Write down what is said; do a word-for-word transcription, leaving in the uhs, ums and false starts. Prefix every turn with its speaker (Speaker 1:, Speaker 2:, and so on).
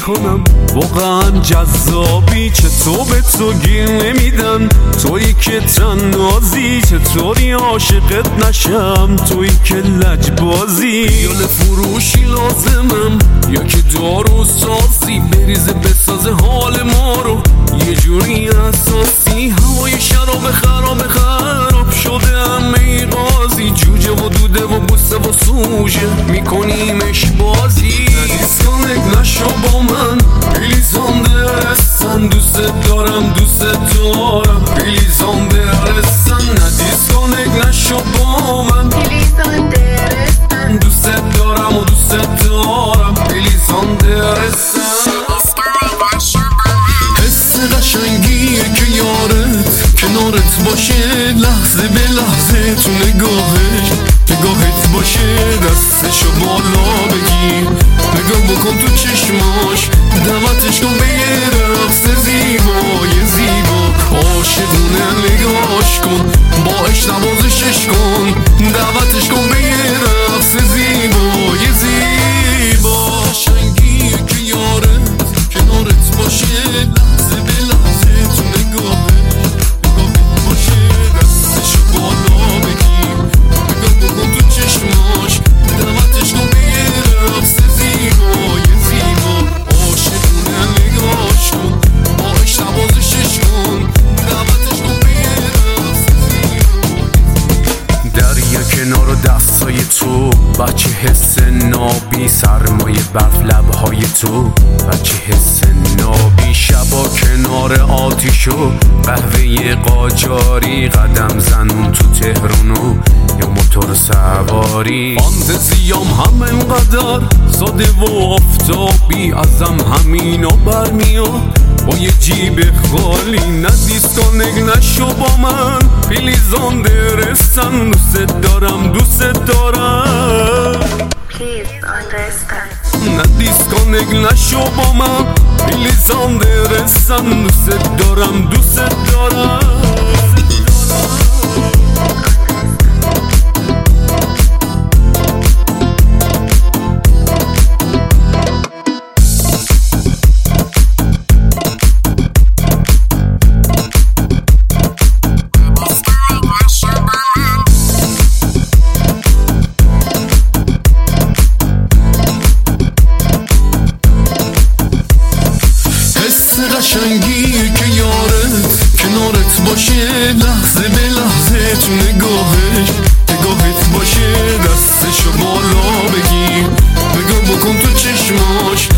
Speaker 1: میکنم واقعا جذابی، چه تو به تو گیر نمیدن، تویی که تنازی، چطوری عاشقت نشم، تویی که لجبازی. یال فروشی لازمم یا که دارو سازی، بریزه بسازه حال ما رو یه جوری اساسی. هوای شراب خراب خراب شده همه قاضی، جوجه و دوده و بوسه و سوژه میکنیمش بازی. ندیسکانک نشو با من پلیزان برسن، دوست دارم دوست دارم پلیزان برسن. ندیسکانک نشو با من پلیزان برسن، دوست دارم و دوست دارم پلیزان برسن. حس قشنگیه که یارت کنارت باشه، لحظه به لحظه تو نگاهش نگاهت باشه، دستشو بالا بگیر، نگاه بکن تو چشماش، دعوتش کن به یه رقص زیبای زیبا. عاشقونه نگاش کن، با عشق نوازشش کن، دعوتش کن به یه رقص زیبای زیبا. قشنگیه که یارت کنارت باشه، لحظه به لحظه تو نگاهش نگاهت باشه، دستشو بالا بگیر، نگاه بکن تو چشماش، دعوتش کن به یه رقص زیبای زیبا. عاشقونه نگاش کن، با عشق نوازشش کن، دعوتش کن به یه رقص زیبای. دریا کنار و دستای تو، بچه حس نابی، سرمایه برف لبهای تو، بچه حس نابی. شبا کنار آتیشو قهوه قاجاری، قدم زنون تو تهرانو یا موتور سواری. فانتزیام هم انقدر ساده و آفتابی، ازم همینا برمیاد با یه جیب خالی. ندیسکانک نشو با من پلیزان برسن، دوست دارم دوست دارم ندیسکانک نشو با من پلیزان برسن، دوست دارم دوست دارم. قشنگیه که یارت کنارت باشه، لحظه به لحظه تو نگاهش نگاهت باشه، دستشو بالا بگیر، نگاه بکن تو چشماش،